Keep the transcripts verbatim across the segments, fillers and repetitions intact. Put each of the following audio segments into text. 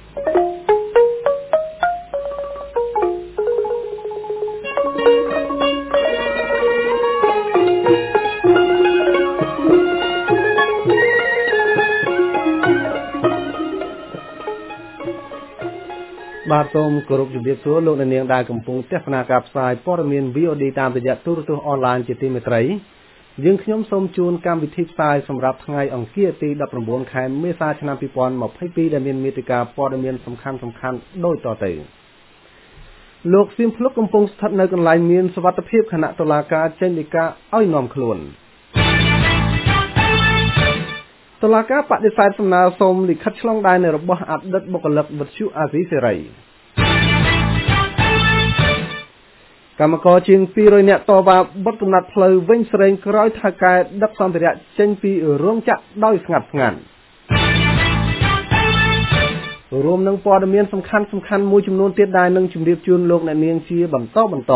បាទសូមគោរពជំរាបសួរលោកអ្នកនាងដែលកំពុងទស្សនាការផ្សាយព័ត៌មាន វី អូ ឌី តាមរយៈទូរទស្សន៍អនឡាញជាទីមេត្រីយើងខ្ញុំសូមជូនកម្មវិធីផ្សាយសម្រាប់ថ្ងៃអង្គារទីដប់ប្រាំបួនខែមេសាឆ្នាំពីរពាន់ម្ភៃពីរដែលមានមាតិកាព័ត៌មានសំខាន់សំខាន់ដូចតទៅលោកសៀមភ្លុកកំពុងស្ថិតនៅកន្លែងមានសុវត្ថិភាពគណៈតុលាការចេញដីកាឲ្យនាំខ្លួនតុលាការបដិសេធសំណើសូមលិខិតឆ្លងដែននៃរបស់អតីតបុគ្គលិកវិទ្យុអាស៊ីសេរីកម្មករជាងពីររយនាក់តវ៉ាបិទកំណត់ផ្លូវវិញស្រេងក្រោយថៅកែដឹកសម្ភារៈចេញពីរោងចក្រដោយស្ងាត់ស្ងាត់រួមនឹងព័ត៌មានសំខាន់សំខាន់មួយចំនួនទៀតដែលនឹងជម្រាបជូនលោកអ្នកនាងជាបន្តបន្ត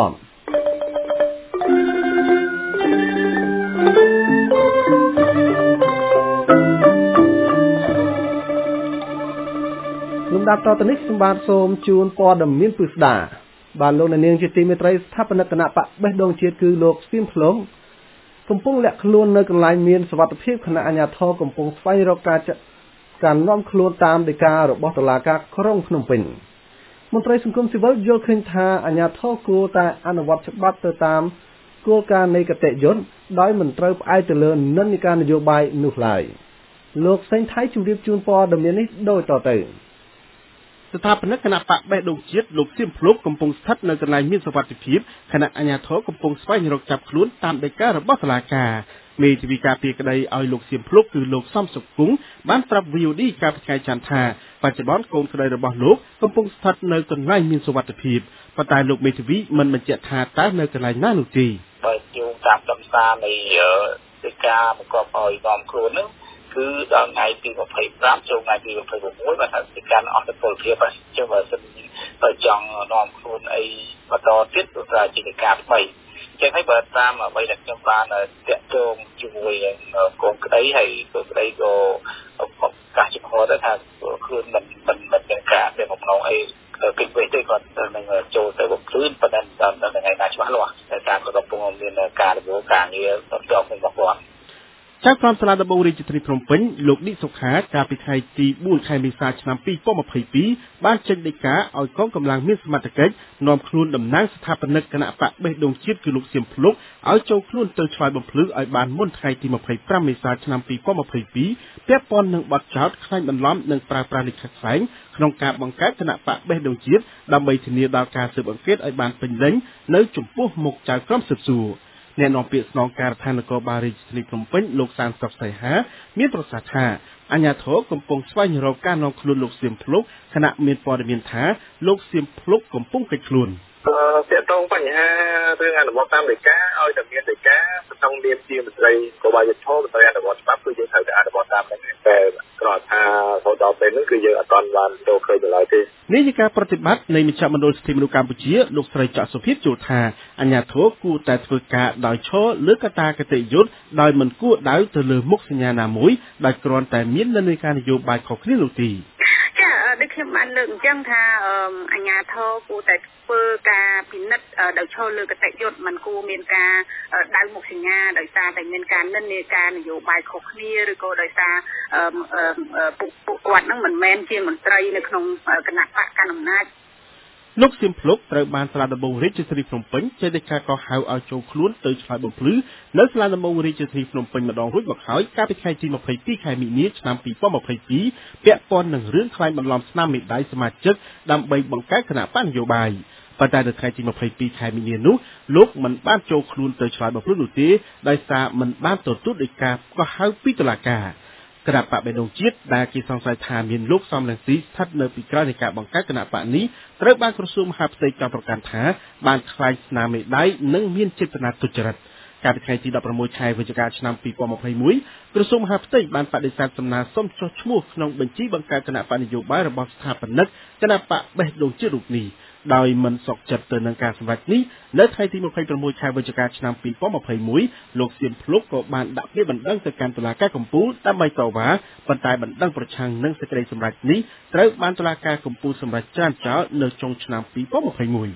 លំដាប់តទៅនេះខ្ញុំបាទសូមជូនព័ត៌មានពិស្ដាបាទលោកអ្នកនាងជាទីមេត្រីស្ថាបនិកគណៈបកបេះដូងជាតិគឺលោកសៀមភ្លុងកំពុងលាក់ខ្លួននៅកន្លែងមានសុវត្ថិភាពគណៈអាជ្ញាធរកំពុងស្វែងរកការការនាំខ្លួនតាមដីការបស់តុលាការក្រុងភ្នំពេញមន្ត្រីសង្គមស៊ីវិលយល់ឃើញថាអាជ្ញាធរគួរតែអនុវត្តច្បាប់ទៅតាមគោលការណ៍នៃគតិយុត្តដោយមិនត្រូវផ្អែកទៅលើនិន្នាការនយោបាយនោះឡើយលោកសេងថៃជម្រាបជូនព័ត៌មាននេះដូចតទៅស្ថាបនិកគណៈបកបេះដូងជាតិលោកសៀមភ្លុកកំពុងស្ថិតនៅកន្លែងមានសុវត្ថិភាពគណៈអាជ្ញាធរកំពុងស្វែងរកចាប់ខ្លួនតាមដីការបស់តុលាការមេធាវីការពារក្តីឲ្យលោកសៀមភ្លុកគឺលោកសំសុគង្គបានប្រាប់ វី អូ ឌី កាលពីថ្ងៃច័ន្ទថាបច្ចុប្បន្នកូនក្តីរបស់លោកកំពុងស្ថិតនៅកន្លែងមានសុវត្ថិភាពប៉ុន្តែលោកមេធាវីមិនបញ្ជាក់ថាតើនៅកន្លែងណានោះទេបើយោងតាមដំណើរនៃដីកាបង្គាប់ឲ្យនាំខ្លួននោះគឺដល់ថ្ងៃទីម្ភៃប្រាំចូលថ្ងៃទីម្ភៃប្រាំមួយបាទថាការអស់ទៅពលភាពហើយចឹងបើសិនបើចង់នាំខ្លួនអីបន្តទៀតទៅត្រូវជាការថ្មីចឹងហើយបើតាមអ្វីដែលខ្ញុំបានតាក់ទងជាមួយនឹងកូនក្តីហើយកូនក្តីក៏ប្រកាសចំហដែរថាខ្លួនមិនមិនមិនមានការតែបំណងអីពីពេលទេគាត់នឹងចូលទៅបំភ្លឺប៉ុន្តែដល់ថ្ងៃណាច្បាស់លាស់តែការក៏កំពុងមានការរវល់ការងារបន្តរបស់គាត់ចៅក្រមសាលាដំបងរាជធានីភ្នំពេញលោកឌីសុខាកាលពីថ្ងៃទីបួនខែមេសាឆ្នាំពីរពាន់ម្ភៃពីរបានចេញដីកាឲ្យកងកម្លាំងមានសមត្ថកិច្ចនាំខ្លួនតំណាងស្ថាបនិកគណៈបកបេះដូងជាតិគឺលោកសៀមភ្លុកឲ្យចូលខ្លួនទៅឆ្លើយបំភ្លឺឲ្យបានមុនថ្ងៃទីម្ភៃប្រាំមេសាឆ្នាំពីរពាន់ម្ភៃពីរពាក់ព័ន្ធនឹងបទចោទក្លែងបន្លំនិងប្រើប្រាស់លិខិតខ្លែងក្នុងការបង្កើតគណៈបកបេះដូងជាតិដើម្បីធានាដល់ការស៊ើបអង្កេតឲ្យបានពេញលេញនៅចំពោះមុខចៅក្រមស៊ើបសួរអ្នកនាំពាក្យស្នងការដ្ឋាននគរបាលរាជធានីភ្នំពេញលោកសានសុកសីហាមានប្រសាសន៍ថាអាជ្ញាធរកំពុងស្វែងរកការនាំខ្លួនលោកសៀមភ្លុកខណៈមានព័ត៌មានថាលោកសៀមភ្លុកកំពុងកិច្ចខ្លួនទាក់ទងបញ្ហារឿងអនុវត្តតាមដីកាឲ្យតែមានដីកាក្នុងនាមជាមន្ត្រីកោបាលយុទ្ធមន្ត្រីអនុវត្តច្បាប់គឺយើងត្រូវតែអនុវត្តតាមហ្នឹងតែគ្រាន់ថារហូតដល់ពេលនេះគឺយើងអត់ទាន់បានចូលឃើញឡើយទេនេះជាការប្រតិបត្តិនៃមជ្ឈមណ្ឌលសិទ្ធិមនុស្សកម្ពុជាលោកស្រីច័ន្ទសុភាពជួលថាអាជ្ញាធរគួរតែធ្វើការដោយឈរលើកត្តាគតិយុត្តដោយមិនគួរដៅទៅលើមុខសញ្ញាណាមួយដែលគ្រាន់តែមាននិន្នាការនយោបាយខុសគ្នានោះទេចាដូចខ្ញុំបានលើកអញ្ចឹងថាអាជ្ញាធរគួរតែធ្វើការពិនិត្យដោយឈរលើគតិយុត្តមិនគួរមានការដៅមុខសញ្ញាដោយសារតែមានការនិន្នាការនយោបាយខុសគ្នាឬក៏ដោយសារពួកគាត់ហ្នឹងមិនមែនជាមន្ត្រីនៅក្នុងគណៈបកកណ្ដាលអំណាចលោកសៀមភ្លុកត្រូវបានសាលាដំបងរាជធានីភ្នំពេញចេញដីកាកោះហៅឲ្យចូលខ្លួនទៅឆ្លើយបំភ្លឺនៅសាលាដំបងរាជធានីភ្នំពេញម្ដងរួចមកហើយកាលពីថ្ងៃទីម្ភៃពីរខែមីនាឆ្នាំពីរពាន់ម្ភៃពីរពាក់ព័ន្ធនឹងរឿងក្លែងបន្លំស្នាមមេដាយសមាជិកដើម្បីបង្កើតគណៈបកនយោបាយប៉ុន្តែនៅថ្ងៃទីម្ភៃពីរខែមីនានោះលោកមិនបានចូលខ្លួនទៅឆ្លើយបំភ្លឺនោះទេដោយសារមិនបានទទួលដីកាកោះហៅពីតុលាការគណៈបកបេះដូងជាតិដែលគេសង្ស័យថាមានលោកសំរងស៊ីស្ថិតនៅពីក្រោយនៃការបង្កើតគណៈបកនេះត្រូវបានក្រសួងមហាផ្ទៃចោទប្រកាន់ថាបានខ្លែងស្នាមមេដៃនិងមានចេតនាទុច្ចរិតគកាលពីថ្ងៃទីដប់ប្រាំមួយខែវិច្ឆិកាឆ្នាំពីរពាន់ម្ភៃមួយក្រសួងមហាផ្ទៃបានបដិសេធសំណើសុំចុះឈ្មោះក្នុងបញ្ជីបង្កើតគណៈបកនយោបាយរបស់ស្ថាបនិកគណៈបកបេះដូងជាតិរូបនេះដោយមិនសុខចិត្តទៅនឹងការសម្រេចនេះនៅថ្ងៃទីម្ភៃប្រាំមួយខែវិច្ឆិកាឆ្នាំពីរពាន់ម្ភៃមួយលោកសៀមភ្លុកក៏បានដាក់ពាក្យបណ្ដឹងទៅកាន់តុលាការកំពូលដើម្បីតវ៉ាប៉ុន្តែបណ្ដឹងប្រឆាំងនឹងសេចក្តីសម្រេចនេះត្រូវបានតុលាការកំពូលសម្រេចច្រានចោលនៅចុងឆ្នាំពីរពាន់ម្ភៃមួយ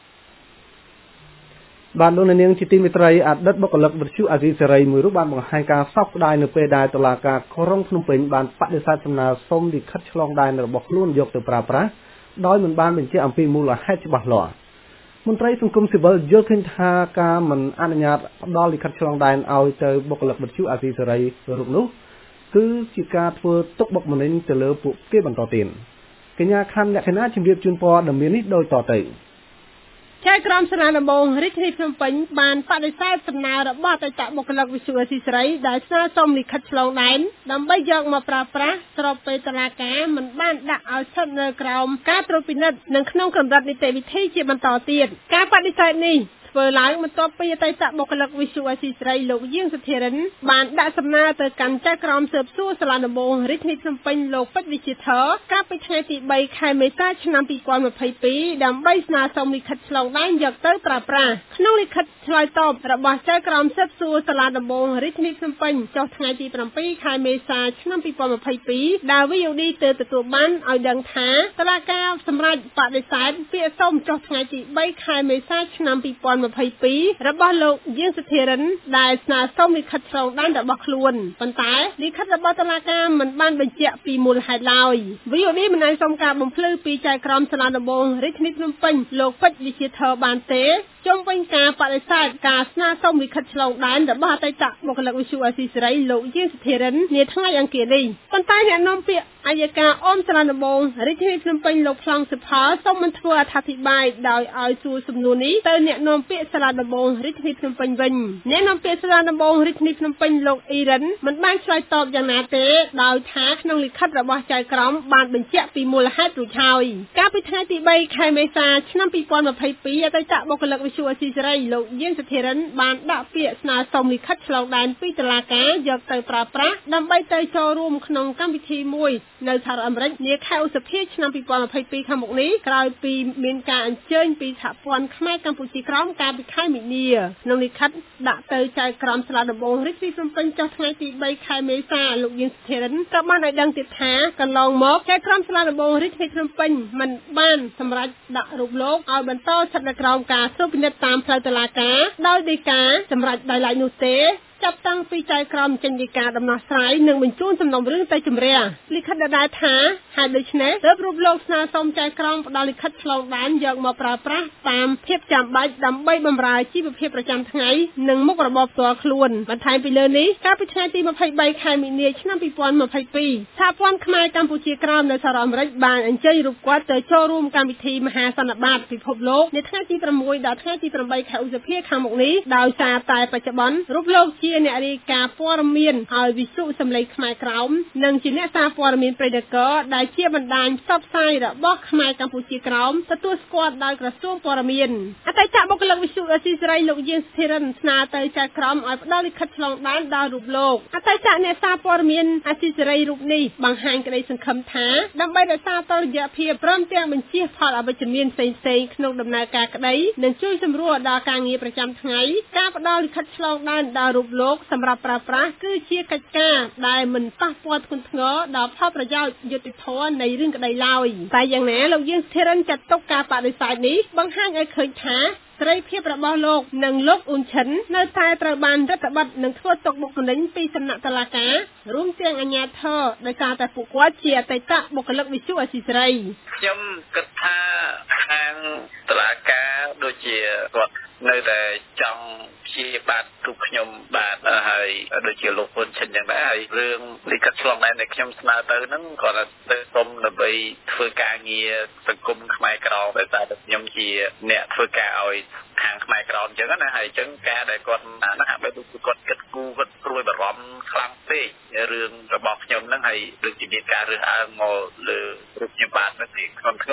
បានលោកនាងជាទីមេត្រីអតីតបុគ្គលិកវិទ្យុអាស៊ីសេរីមួយរូបបានបង្ហាញការសោកស្ដាយនៅពេលដែលតុលាការក្រុងភ្នំពេញបានបដិសេធសំណើសុំលិខិតឆ្លងដែនរបស់ខ្លួនយកទៅប្រើប្រាស់ដោយមិនបានបញ្ជាក់អំពីមូលហេតុច្បាស់លាស់មន្ត្រីសង្គមស៊ីវិលយល់ឃើញថាការមិនអនុញ្ញាតផ្ដល់លិខិតឆ្លងដែនឲ្យទៅបុគ្គលិកវិទ្យុអាស៊ីសេរីរូបនោះគឺជាការធ្វើទុកបុកម្នេញទៅលើពួកគេបន្តទៀតកញ្ញាខណ្ឌលក្ខណៈជំរាបជូនព័ត៌មាននេះដូចតទៅចៅក្រមសាលាដំបងរាជធានីភ្នំពេញបានបដិសេធសំណើរបស់អតីតបុគ្គលិកវិទ្យុអាស៊ីសេរីដែលស្នើសុំលិខិតឆ្លងដែនដើម្បីយកមកប្រើប្រាស់ស្របពេលតុលាការមិនបានដាក់ឲ្យស្ថិតនៅក្រោមការត្រួតពិនិត្យនិងក្នុងកម្រិតនីតិវិធីជាបន្តទៀតការបដិសេធនេះធ្វើឡើងបន្ទាប់ពីអតីតបុគ្គលិកវិទ្យុអាស៊ីសេរីលោកយាងសុធារិនបានដាក់សំណើទៅកាន់ចៅក្រមស៊ើបសួរសាលាដំបងរាជធានីភ្នំពេញលោកពេជ្រវិជាធរកាលពីថ្ងៃទីបីខែមេសាឆ្នាំពីរពាន់ម្ភៃពីរដើម្បីស្នើសុំលិខិតឆ្លងដែនយកទៅប្រើប្រាស់ក្នុងលិខិតឆ្លើយតបរបស់ចៅក្រមស៊ើបសួរសាលាដំបងរាជធានីភ្នំពេញចុះថ្ងៃទីប្រាំពីរខែមេសាឆ្នាំពីរពាន់ម្ភៃពីរដែល វី អូ ឌី ទៅទទួលបានឲ្យដឹងថាតុលាការសម្រេចបដិសេធពាក្យសុំចុះថ្ងៃទីបីខែមេសាឆ្នាំពីរពាន់ម្ភៃពីររបស់លោកយាងសុធារិនដែលស្នើសុំលិខិតឆ្លងដែនរបស់ខ្លួនប៉ុន្តែលិខិតរបស់តុលាការមិនបានបញ្ជាក់ពីមូលហេតុឡើយ វី អូ ឌី មិនអាចសុំការបំភ្លឺពីចៅក្រមសាលាដំបងរាជធានីភ្នំពេញលោកពេជ្រវិជាធរបានទេជុំវិញការបដិសេធការស្នើសុំលិខិតឆ្លងដែនរបស់អតីតបុគ្គលិកវិទ្យុអាស៊ីសេរីលោកយាងសុធារិននាថ្ងៃអង្គារនេះប៉ុន្តែអ្នកនាំពាក្យអัยការអមសាលាដំបងរាជធានីភ្នំពេញលោកប្លង់សុផលសូមមិនធ្វើអត្ថាធិប្បាយដោយឲ្យសួរសំណួរនេះទៅអ្នកនាំពាក្យសាលាដំបងរាជធានីភ្នំពេញវិញអ្នកនាំពាក្យសាលាដំបងរាជធានីភ្នំពេញលោកអ៊ីរិនមិនបានឆ្លើយតបយ៉ាងណាទេដោយថាក្នុងលិខិតរបស់ចៅក្រមបានបញ្ជាក់ពីមូលហេតុរួចហើយកាលពីថ្ងៃទីបីខែមេសាឆ្នាំពីរពាន់ម្ភៃពីរអតីតបុគ្គលិកវិទ្យុអាស៊ីសេរីលោកយាងសុធារិនបានដាក់ពាក្យស្នើសុំលិខិតឆ្លងដែនពីតុលាការយកទៅប្រើប្រាស់ដើម្បីទៅចូលរួមក្នុងកម្មវិធីមួយនៅសហរដ្ឋអាមេរិកនាខែឧសភាឆ្នាំពីរពាន់ម្ភៃពីរខាងមុខនេះក្រោយពីមានការអញ្ជើញពីសហព័ន្ធខ្មែរកម្ពុជាក្រោមកាលពីខែមីនាក្នុងលិខិតដាក់ទៅចៅក្រមសាលាដំបងរាជធានីភ្នំពេញចុះថ្ងៃទីបីខែមេសាលោកយាងសុធារិនក៏បានឲ្យដឹងទៀតថាកន្លងមកចៅក្រមសាលាដំបងរាជធានីភ្នំពេញមិនបានសម្រេចដាក់រូបលោកឲ្យបន្តស្ថិតនៅក្រោមការត្រួតពិនិត្យតាមផ្លូវតុលាការដោយដីកាសម្រេចដោយឡែកនោះទេចាប់តាំងពីចៅក្រមចេញដីកាដំណោះស្រាយនិងបញ្ជូនសំណុំរឿងទៅជំរះលិខិតដដែលថាហេតុដូច្នេះទើបរូបលោកស្នើសុំចៅក្រមផ្ដល់លិខិតឆ្លងដែនយកមកប្រើប្រាស់តាមភាពចាំបាច់ដើម្បីបម្រើជីវភាពប្រចាំថ្ងៃនិងមុខរបរផ្ទាល់ខ្លួនបន្ថែមពីលើនេះកាលពីថ្ងៃទីម្ភៃបីខែមីនាឆ្នាំពីរពាន់ម្ភៃពីរសហព័ន្ធខ្មែរកម្ពុជាក្រោមនៅសហរដ្ឋអាមេរិកបានអញ្ជើញរូបគាត់ទៅចូលរួមកម្មវិធីមហាសន្និបាតពិភពលោកនៅថ្ងៃទីប្រាំមួយដល់ថ្ងៃទីប្រាំបីខែឧសភាខាងមុខនេះដោយសារតែបច្ចុប្បន្នរូបលោកជាអ្នករាយការណ៍ព័ត៌មានឲ្យវិទ្យុសំឡេងខ្មែរក្រោមនិងជាអ្នកសារព័ត៌មានព្រៃនគរដែលជាបណ្ដាញផ្សព្វផ្សាយរបស់ខ្មែរកម្ពុជាក្រោមទទួលស្គាល់ដោយក្រសួងព័ត៌មានអតីតបុគ្គលិកវិទ្យុអាស៊ីសេរីលោកយាងសុធារិនស្នើទៅចៅក្រមឲ្យផ្ដល់លិខិតឆ្លងដែនដល់រូបលោកអតីតអ្នកសារព័ត៌មានអាស៊ីសេរីរូបនេះបង្ហាញក្តីសង្ឃឹមថាដើម្បីរក្សាតុល្យភាពព្រមទាំងបញ្ជៀសផលអវិជ្ជមានផ្សេងៗក្នុងដំណើរការក្តីនិងជួយសម្រួលដល់ការងារប្រចាំថ្ងៃការផ្ដល់លិខិតឆ្លងដែនដល់រូបលោកសម្រាប់ប្រើប្រាស់គឺជាកិច្ចការដែលមិនប៉ះពាល់ធ្ងន់ធ្ងរដល់ផលប្រយោជន៍យុត្តិធម៌នៃរឿងក្តីឡើយតែយ៉ាងណាលោកយាងសុធារិនចាត់ទុកការបដិសេធនេះបង្ហាញឲ្យឃើញថាសេរីភាពរបស់លោកនិងលោកអ៊ុនឈិននៅតែត្រូវបានរដ្ឋបတ်និងធ្វើទុកបុកម្នេញពីសំណាក់តុលាការរួមទាំងអាជ្ញាធរដោយសារតែពួកគាត់ជាអតីតបុគ្គលិកវិទ្យុអាស៊ីសេរីខ្ញុំគិតថាខាងតុលាការដូចជាគាត់នៅតែចង់ជាបាទទូខ្ញុំបាទហើយដូចជាលោកហ៊ុនឈិនយ៉ាងដែរហើយរឿងលិខិតឆ្លងដែនដែលខ្ញុំស្នើទៅហ្នឹងគាត់ទៅសុំដើម្បីធ្វើការងារសង្គមខ្មែរក្រមដោយសារតែខ្ញុំជាអ្នកធ្វើការឲ្យខាងខ្មែរក្រមអញ្ចឹងណាហើយអញ្ចឹងការដែលគាត់ហ្នឹងហាក់បីដូចគាត់គិតគូរគាត់ព្រួយបារម្ភខ្លាំងពេករឿងរបស់ខ្ញុំហ្នឹងហើយដូចជាមានការរើសអើងមកលើរូបខ្ញុំបាទហ្នឹងគឺខ្ញុំធ្ងោ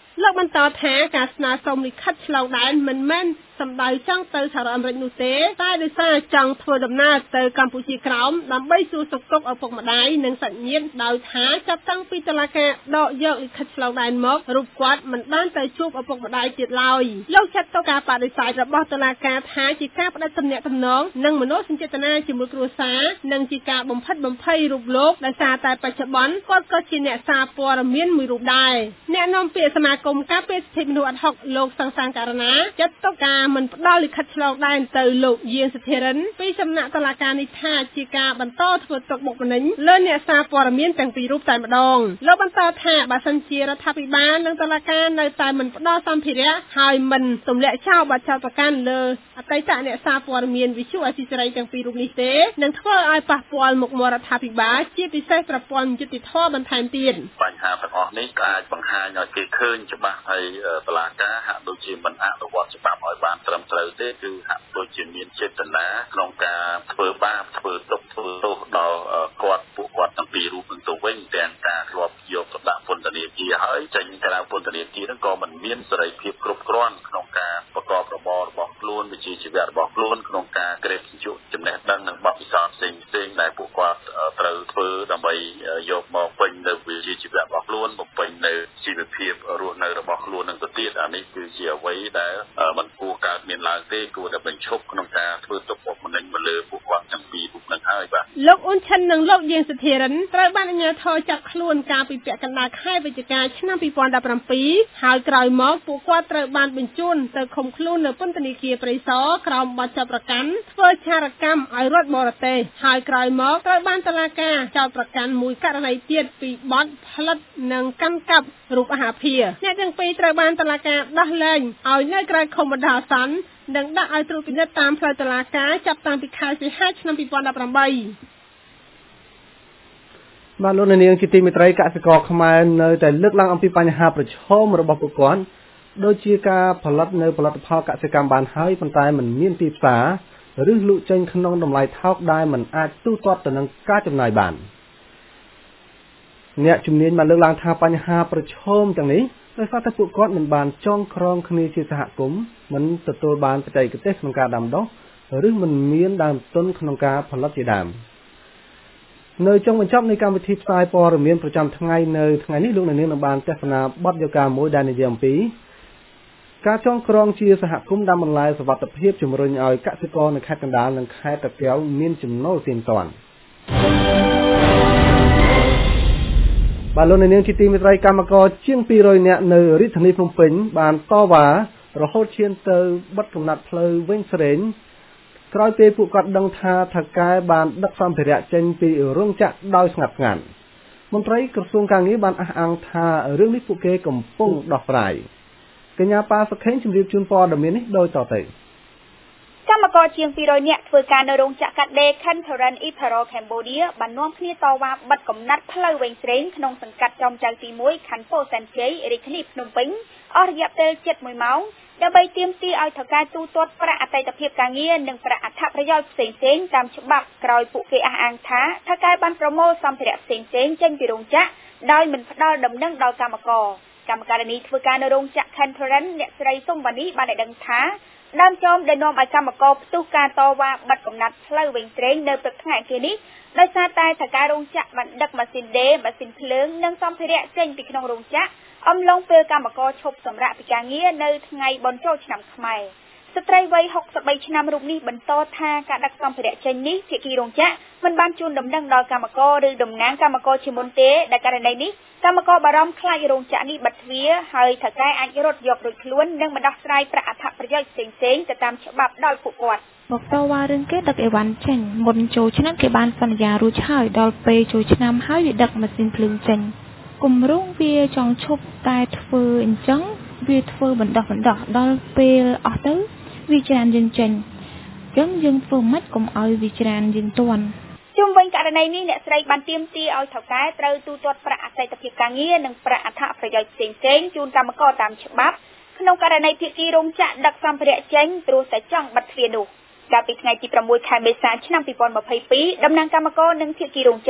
លោកបន្តថាការស្នើសុំលិខិតឆ្លងដែនមិនមែនសំដៅចង់ទៅសហរដ្ឋអាមេរិកនោះទេតែដោយសារចង់ធ្វើដំណើរទៅកម្ពុជាក្រោមដើម្បីសួរសុខទុក្ខឪពុកម្ដាយនិងសាច់ញាតិដោយថាចាប់តាំងពីតុលាការដកយកលិខិតឆ្លងដែនមករូបគាត់មិនបានទៅជួបឪពុកម្ដាយទៀតឡើយលោកចាត់ទុកការបដិសេធរបស់តុលាការថាជាការផ្ដាច់ទំនាក់ទំនងនិងមនោសញ្ចេតនាជាមួយគ្រួសារនិងជាការបំផិតបំភ័យរូបលោកដោយសារតែបច្ចុប្បន្នគាត់ក៏ជាអ្នកសារព័ត៌មានមួយរូបដែរអ្នកនាំពាក្យសមាគមការពារសិទ្ធិមនុស្សអាត់ហុកលោកសង្សានករណាចាត់ទុកការមិនផ្ដល់លិខិតឆ្លងដែនទៅលោកយានសិទ្ធិរិនពីសំណាក់តុលាការនេះថាជាការបន្តធ្វើទុកបុកម្នេញលើអ្នកសារព័ត៌មានទាំងពីររូបតែម្ដងលោកបន្តថាបើសិនជារដ្ឋាភិបាលនិងតុលាការនៅតែមិនផ្ដល់សម្ភារៈហើយមិនទម្លាក់ចោលបទចោទប្រកាន់លើអតីតអ្នកសារព័ត៌មានវិទ្យុអេស៊ីសេរីទាំងពីររូបនេះទេនឹងធ្វើឲ្យប៉ះពាល់មុខមាត់រដ្ឋាភិបាលជាពិសេសប្រព័ន្ធយុតិធធម៌បន្ថែមទៀតបញ្ហាទាំងអស់នេះអាចបង្ហាញឲ្យគេឃើញច្បាស់ហើយតុលាការហាក់ដូចជាមិនអនុវត្តច្បាប់ឲ្យបានត្រឹមត្រូវទេគឺហាក់ដូចជាមានចេតនាក្នុងការធ្វើបាបធ្វើទុកធ្វើទោសដល់គាត់ពួកគាត់ទាំងពីររូបនឹងទៅវិញទាំងការធ្លាប់យកទៅដាក់ពន្ធនាគារហើយចេញក្រៅពន្ធនាគារហ្នឹងក៏មិនមានសេរីភាពគ្រប់គ្រាន់ក្នុងការប្រកបរបររបស់ខ្លួនវិជ្ជាជីវៈរបស់ខ្លួនក្នុងការក្រេបជក់ចំណេះដឹងនិងបទពិសោធន៍ផ្សេងផ្សេងដែលពួកគាត់ត្រូវធ្វើដើម្បីយកមកពេញនៅវិជ្ជាជីវៈរបស់ខ្លួនបំពេញនៅជីវភាពរស់នៅរបស់ខ្លួននឹងទៅទៀតអានេះគឺជាអ្វីដែលមិនគួរកើតមានឡើងទេគួរតែបញ្ឈប់ក្នុងការធ្វើទុកបុកម្នេញមកលើពួកគាត់ទាំងពីររូបនឹងហើយបាទលោកអ៊ុនឈិននិងលោកយាងសិទ្ធិរិនត្រូវបានអាជ្ញាធរចាប់ខ្លួនកាលពីពាក់កណ្ដាលខែវិច្ឆិកាឆ្នាំពីរពាន់ដប់ប្រាំពីរហើយក្រោយមកពួកគាត់ត្រូវបានបញ្ជូនទៅឃុំខ្លួននៅពន្ធនាគារព្រៃសរក្រោមបទចោទប្រកាន់ធ្វើចារកម្មឲ្យរដ្ឋបរទេសហើយក្រោយមកត្រូវបានតុលាការចោទប្រកាន់មួយករណីទៀតពីបទផលិតនិងកាន់កាប់រូបអាហារភាអ្នកទាំងពីរត្រូវបានតុលាការដោះលែងឲ្យនៅក្រៅឃុំបណ្ដោះអាសន្ននិងដាក់ឲ្យត្រួតពិនិត្យតាមផ្លូវតុលាការចាប់តាំងពីខែសីហាឆ្នាំពីរពាន់ដប់ប្រាំបីបាទលោកនាងជាទីមេត្រីកសិករខ្មែរនៅតែលើកឡើងអំពីបញ្ហាប្រឈមរបស់ពួកគាត់ដូចជាការផលិតនៅផលិតផលកសិកម្មបានហើយប៉ុន្តែមិនមានទីផ្សារឬលក់ចេញក្នុងតម្លៃថោកដែលមិនអាចទូទាត់ទៅនឹងការចំណាយបានអ្នកជំនាញបានលើកឡើងថាបញ្ហាប្រឈមទាំងនេះដោយសារតែពួកគាត់មិនបានចងក្រងគ្នាជាសហគមន៍មិនទទួលបានបច្ចេកទេសក្នុងការដាំដុះឬមិនមានដើមទុនក្នុងការផលិតជាដើមនៅចុងបញ្ចប់នៃកម្មវិធីផ្សាយព័ត៌មានប្រចាំថ្ងៃនៅថ្ងៃនេះលោកនាងនឹងបានទស្សនាបទយកាមួយដែលនិយាយអំពីការចងក្រងជាសហគមន៍ដាំបន្លែសុវត្ថិភាពជំរុញឲ្យកសិករនៅខេត្តកណ្ដាលនិងខេត្តតាកែវមានចំណូលទៀងទាត់បាទលោកនាងជាទីមេត្រីកម្មករជាងពីររយនាក់នៅរាជធានីភ្នំពេញបានតវ៉ារហូតឈានទៅបិទកំណាត់ផ្លូវវិញស្រេងក្រោយពេលពួកគាត់ដឹងថាថៅកែបានដឹកសម្ភារៈចេញពីរោងចក្រដោយស្ងាត់ស្ងាត់មន្ត្រីក្រសួងកាងារបានអះអាងថារឿងនេះពួកគេកំពុងដោះស្រាយកញ្ញាប៉ាសុខេងជម្រាបជូនព័ត៌មាននេះដូចតទៅកម្មករជាងពីររយនាក់ធ្វើការនៅរោងចក្រកាត់ដេរ Cantoran Iparo Cambodia បាននាំគ្នាតវ៉ាបិទកំណាត់ផ្លូវវែងស្រេងក្នុងសង្កាត់ចំចៅទីមួយខណ្ឌពោធិ៍សែនជ័យរាជធានីភ្នំពេញអស់រយៈពេលជិតមួយម៉ោងដើម្បីទាមទារឲ្យថៅកែទូទាត់ប្រាក់អតីតភាពការងារនិងប្រាក់អត្ថប្រយោជន៍ផ្សេងៗតាមច្បាប់ក្រោយពួកគេអះអាងថាថៅកែបានប្រមូលសម្ភារៈផ្សេងៗចេញពីរោងចក្រដោយមិនផ្ដល់ដំណឹងដល់កម្មករកម្មការនីធ្វើការនៅរោងចក្រ Cantoran អ្នកស្រីសុំវណ្ណីបានឲ្យដឹងថាដើមចោមដែលនាំឲ្យកម្មករផ្ទុះការតវ៉ាបិទកំណាត់ផ្លូវវែងស្រេងនៅព្រឹកថ្ងៃគេនេះដោយសារតែថៅកែរោងចក្របានដឹកម៉ាស៊ីនដេរម៉ាស៊ីនភ្លើងនិងសម្ភារៈចេញពីក្នុងរោងចក្រអំឡុងពេលកម្មករឈប់សម្រាកពីការងារនៅថ្ងៃបុណ្យចូលឆ្នាំខ្មែរស្ត្រីវ័យហុកសិបបីឆ្នាំរូបនេះបន្តថាការដឹកសម្ភារៈចេញនេះភាគីរោងចក្រមិនបានជូនដំណឹងដល់កម្មករឬតំណាងកម្មករជាមុនទេដែលករណីនេះកម្មករបារម្ភខ្លាចរោងចក្រនេះបិទទ្វារហើយថៅកែអាចរត់យករួចខ្លួននិងបណ្ដោះស្រាយប្រាក់អត្ថប្រយោជន៍ផ្សេងៗទៅតាមច្បាប់ដល់ពួកគាត់មកតវ៉ារឿងគេដឹកអីវ៉ាន់ចេញមុនចូលឆ្នាំគេបានសន្យារួចហើយដល់ពេលចូលឆ្នាំហើយវាដឹកម៉ាស៊ីនភ្លើងចេញគម្រោងវាចង់ឈប់តែធ្វើអញ្ចឹងវាធ្វើបណ្ដោះបណ្ដោះដល់ពេលអស់ទៅវាច្រើនយើងចេញអញ្ចឹងយើងធ្វើម៉េចកុំឲ្យវាច្រើនយើងទាន់ជុំវិញករណីនេះអ្នកស្រីបានទាមទារឲ្យថៅកែត្រូវទូទាត់ប្រាក់អតីតភាពការងារនិងប្រាក់អត្ថប្រយោជន៍ផ្សេងៗជូនកម្មករតាមច្បាប់ក្នុងករណីភាគីរោងចក្រដឹកសម្ភារៈចេញព្រោះតែចង់បិទទ្វារនោះកាលពីថ្ងៃទីប្រាំមួយខែមេសាឆ្នាំពីរពាន់ម្ភៃពីរតំណាងកម្មករនិងភាគីរោងចក្រ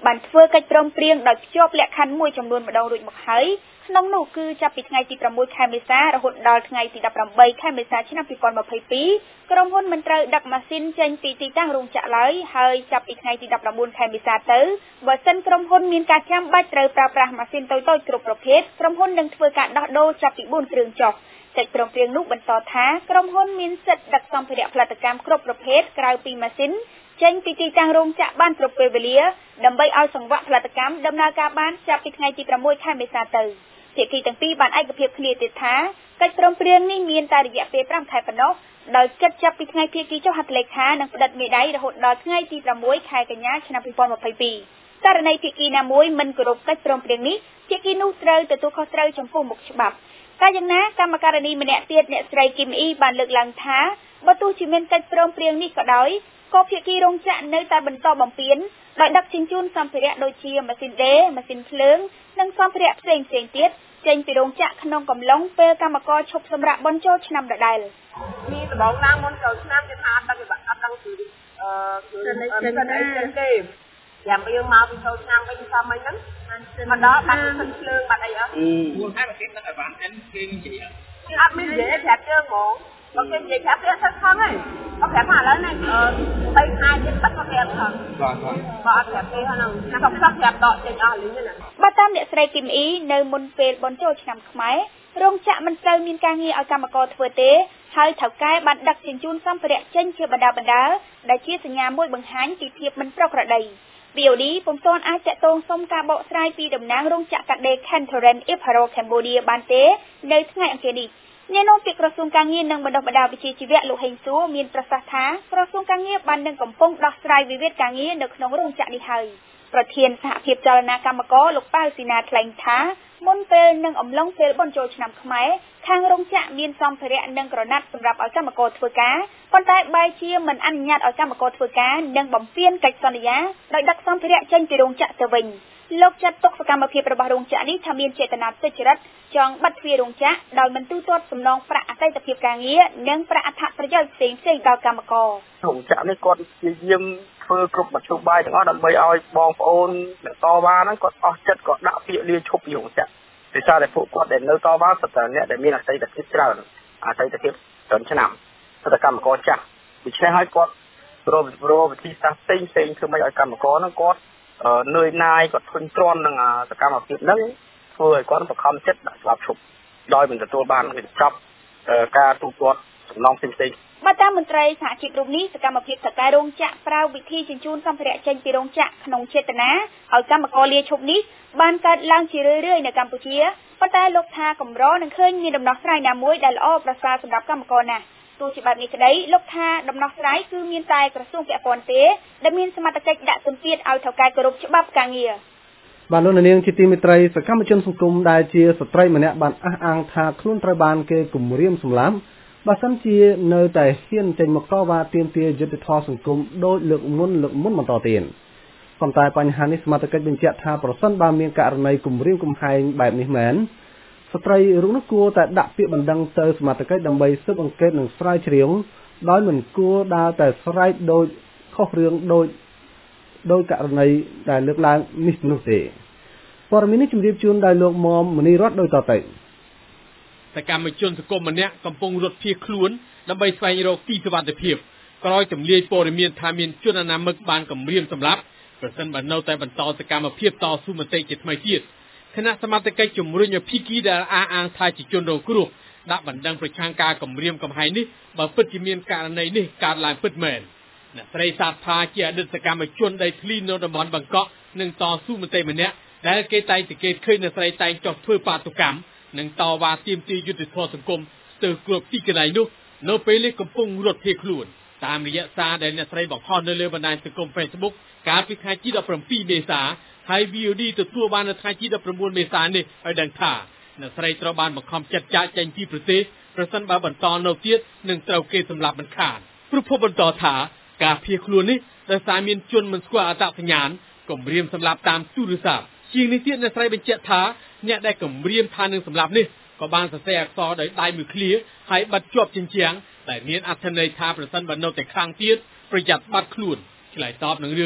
បានធ្វើកិច្ចព្រមព្រៀងដោយភ្ជាប់លក្ខខណ្ឌមួយចំនួនម្ដងរួចមកហើយក្នុងនោះគឺចាប់ពីថ្ងៃទីប្រាំមួយខែមេសារហូតដល់ថ្ងៃទីដប់ប្រាំបីខែមេសាឆ្នាំពីរពាន់ម្ភៃពីរក្រុមហ៊ុនមិនត្រូវដឹកម៉ាស៊ីនចេញពីទីតាំងរោងចក្រឡើយហើយចាប់ពីថ្ងៃទីដប់ប្រាំបួនខែមេសាទៅបើសិនក្រុមហ៊ុនមានការចាំបាច់ត្រូវប្រើប្រាស់ម៉ាស៊ីនតូចៗគ្រប់ប្រភេទក្រុមហ៊ុននឹងធ្វើការដោះដូរចាប់ពីបួនគ្រឿងចុះកិច្ចព្រមព្រៀងនោះបន្តថាក្រុមហ៊ុនមានសិទ្ធិដឹកសម្ភារៈផលិតកម្មគ្រប់ប្រភេទក្រៅពីម៉ាស៊ីនចេញពីទីតាំងរោងចក្របានគ្រប់ពេលវេលាដើម្បីឲ្យសង្វាក់ផលិតកម្មដំណើរការបានចាប់ពីថ្ងៃទីប្រាំមួយខែមេសាទៅភាគីទាំងពីរបានឯកភាពគ្នាទៀតថាកិច្ចព្រមព្រៀងនេះមានតែរយៈពេលប្រាំខែប៉ុណ្ណោះដោយគិតចាប់ពីថ្ងៃភាគីចុះហត្ថលេខានិងផ្តិតមេដៃរហូតដល់ថ្ងៃទីប្រាំមួយខែកញ្ញាឆ្នាំពីរពាន់ម្ភៃពីរករណីភាគីណាមួយមិនគោរពកិច្ចព្រមព្រៀងនេះភាគីនោះត្រូវទទួលខុសត្រូវចំពោះមុខច្បាប់តែយ៉ាងណាកម្មការនីម្នាក់ទៀតអ្នកស្រីគឹមអ៊ីបានលើកឡើងថាបើទោះជាមានកិច្ចព្រមព្រៀងនេះក៏ដោយក៏ភាគីរោងចក្រនៅតែបន្តបំពេញដោយដឹកជញ្ជូនសម្ភារៈដូចជាម៉ាស៊ីនដេរម៉ាស៊ីនភ្លើងនិងសម្ភារៈផ្សេងៗទៀតចេញពីរោងចក្រក្នុងកំឡុងពេលកម្មករឈប់សម្រាកបុណ្យចូលឆ្នាំដដែលមានដំបងណាមុនចូលឆ្នាំគេថាអត់ដឹងអត់ដឹងគឺអឺគឺអត់ដឹងទេយ៉ាងយើងមកពីចូលឆ្នាំវិញថាមិនហ្នឹងមកដល់បាត់សិនភ្លើងបាត់អីអត់មួយខែមកគេដឹកឲ្យបានអិនគេនិយាយអត់មាននិយាយប្រាប់យើងហ្មងបើគេនិយាយប្រាប់គេសិនខំហីអត់ប្រាប់ថាឥឡូវនេះអឺបីខែទៀតបាត់មកប្រាប់ខំបាទបាទអត់ប្រាប់ទេហ្នឹងណាក៏ផ្សព្វប្រាប់ដកចេញអស់លីងណាបើតាមអ្នកស្រីគឹមអ៊ីនៅមុនពេលបុណ្យចូលឆ្នាំខ្មែររោងចក្រមិនត្រូវមានការងារឲ្យកម្មករធ្វើទេហើយថៅកែបានដឹកជញ្ជូនសម្ភារៈចេញជាបណ្ដាបណ្ដាដែលជាសញ្ញាមួយបង្ហាញពីភាពមិនប្រក្រតី វី អូ ឌី ពុំទាន់អាចតាក់ទងសុំការបកស្រាយពីតំណាងរោងចក្រកាត់ដេរ Cantoren Iparo Cambodia បានទេនៅថ្ងៃអង្គារនេះអ្នកនាំពាក្យក្រសួងការងារនិងបណ្ដុះបណ្ដាលវិជ្ជាជីវៈលោកហេងសួរមានប្រសាសន៍ថាក្រសួងការងារបាននឹងកំពុងដោះស្រាយវិវាទការងារនៅក្នុងរោងចក្រនេះហើយប្រធានសហភាពចលនាកម្មករលោកប៉ៅស៊ីណាថ្លែងថាមុនពេលនឹងអំឡុងពេលបុណ្យចូលឆ្នាំខ្មែរខាងរោងចក្រមានសម្ភារៈនិងក្រណាត់សម្រាប់ឲ្យកម្មករធ្វើការប៉ុន្តែបែរជាមិនអនុញ្ញាតឲ្យកម្មករធ្វើការនិងបំពានកិច្ចសន្យាដោយដឹកសម្ភារៈចេញពីរោងចក្រទៅវិញលោកចាត់ទុកសកម្មភាពរបស់រោងចក្រនេះថាមានចេតនាទុច្ចរិតចង់បិទទ្វាររោងចក្រដោយមិនទូទាត់សំណងប្រាក់អតីតភាពការងារនិងប្រាក់អត្ថប្រយោជន៍ផ្សេងៗដល់កម្មកររោងចក្រនេះគាត់ព្យាយាមធ្វើគ្រប់មធ្យោបាយទាំងអស់ដើម្បីឲ្យបងប្អូនអ្នកតវ៉ាហ្នឹងគាត់អស់ចិត្តគាត់ដាក់ពាក្យលាឈប់ពីរោងចក្រដោយសារតែពួកគាត់ដែលនៅតវ៉ាសិតតែអ្នកដែលមានអតីតភាពច្រើនអតីតភាពច្រើនឆ្នាំសិតតែកម្មករចាស់ដូច្នេះហើយគាត់រករកវិធីសាស្ត្រផ្សេងផ្សេងធ្វើម៉េចឲ្យកម្មករហ្នឹងគាត់នឿយណាយគាត់ធុញទ្រាន់នឹងសកម្មភាពហ្នឹងធ្វើឲ្យគាត់បង្ខំចិត្តដាក់ច្បាប់ឈប់ដោយមិនទទួលបានកិច្ចចប់ការទូទាត់សំណងផ្សេងៗបើតាមមន្ត្រីសហជីពរូបនេះសកម្មភាពតកែរោងចក្រប្រើវិធីជញ្ជូនសម្ភារៈចេញពីរោងចក្រក្នុងចេតនាឲ្យកម្មករលាឈប់នេះបានកើតឡើងជារឿយៗនៅកម្ពុជាប៉ុន្តែលោកថាកម្រនឹងឃើញមានដំណោះស្រាយណាមួយដែលល្អប្រសើរសម្រាប់កម្មករណាស់ទោះជាបែបនេះក្តីលោកថាដំណោះស្រាយគឺមានតែក្រសួងពាក់ព័ន្ធទេដែលមានសមត្ថកិច្ចដាក់សម្ពាធឲ្យថៅកែគោរពច្បាប់ការងារបាទលោកនាងជាទីមេត្រីសកម្មជនសង្គមដែលជាស្ត្រីម្នាក់បានអះអាងថាខ្លួនត្រូវបានគេគំរាមសម្លាប់បើសិនជានៅតែហ៊ានចេញមកតវ៉ាទាមទារយុត្តិធម៌សង្គមដោយលើកមុនលើកមុនបន្តទៀតប៉ុន្តែបញ្ហានេះសមត្ថកិច្ចបញ្ជាក់ថាប្រសិនបើមានករណីគំរាមកំហែងបែបនេះមែនស្ត្រីរូបនោះគួរតែដាក់ពាក្យបណ្ដឹងទៅសមត្ថកិច្ចដើម្បីស៊ើបអង្កេតនិងស្រាវជ្រាវដោយមិនគួរដើរតែស្រែកដោយខុសរឿងដោយដោយករណីដែលលើកឡើងនេះនោះទេព័ត៌មាននេះជម្រាបជូនដោយលោកមុំមនីរតដោយតទៅសកម្មជនសង្គមម្នាក់កំពុងរត់ភៀសខ្លួនដើម្បីស្វែងរកទីសុវត្ថិភាពក្រោយទម្លាយព័ត៌មានថាមានជនអនាមិកបានគំរាមសម្លាប់ប្រសិនបើនៅតែបន្តសកម្មភាពតស៊ូមតិជាថ្មីទៀតគណៈសមាជិកជំរុញឲ្យភាគីដែលអះអាងថាជាជនរងគ្រោះដាក់បណ្ដឹងប្រឆាំងការគំរាមកំហែងនេះបើពិតជាមានករណីនេះកើតឡើងពិតមែនអ្នកស្រីសាទផាជាអតីតសកម្មជនដីធ្លីនៅតំបន់បង្កក់និងតស៊ូមតិម្នាក់ដែលគេតែងតែគេឃើញអ្នកស្រីតែងចុះធ្វើបាតុកម្មនិងតវ៉ាទាមទារយុត្តិធម៌សង្គមស្ទើរគ្រប់ទីកន្លែងនោះនៅពេលនេះកំពុងរត់ភៀសខ្លួនតាមរយៈសារដែលអ្នកស្រីបង្ហោះនៅលើបណ្ដាញសង្គម Facebook កាលពីថ្ងៃទីដប់ប្រាំពីរមេសាហើយ វី អូ ឌី ទទួលបាននៅថ្ងៃទីដប់ប្រាំបួនមេសានេះឲ្យដឹងថាអ្នកស្រីត្រូវបានបង្ខំចិត្តចាកចេញពីប្រទេសប្រសិនបើបន្តនៅទៀតនឹងត្រូវគេសម្លាប់មិនខានព្រោះភពបន្តថាការភៀសខ្លួននេះដោយសារមានជនមិនស្គាល់អត្តសញ្ញាណគំរាមសម្លាប់តាមទូរស័ព្ទជាងនេះទៀតអ្នកស្រីបញ្ជាក់ថាអ្នកដែលគំរាមថានឹងសម្លាប់នេះក៏បានសរសេរអក្សរដោយដៃមួយឃ្លាហើយបិទជាប់ជញ្ជាំងដែលមានអត្ថន័យថាប្រសិនបើនៅតែខ្លាំងទៀតប្រយ័ត្នបាត់ខ្លួនឆ្លើយតបនឹងរឿងនេះ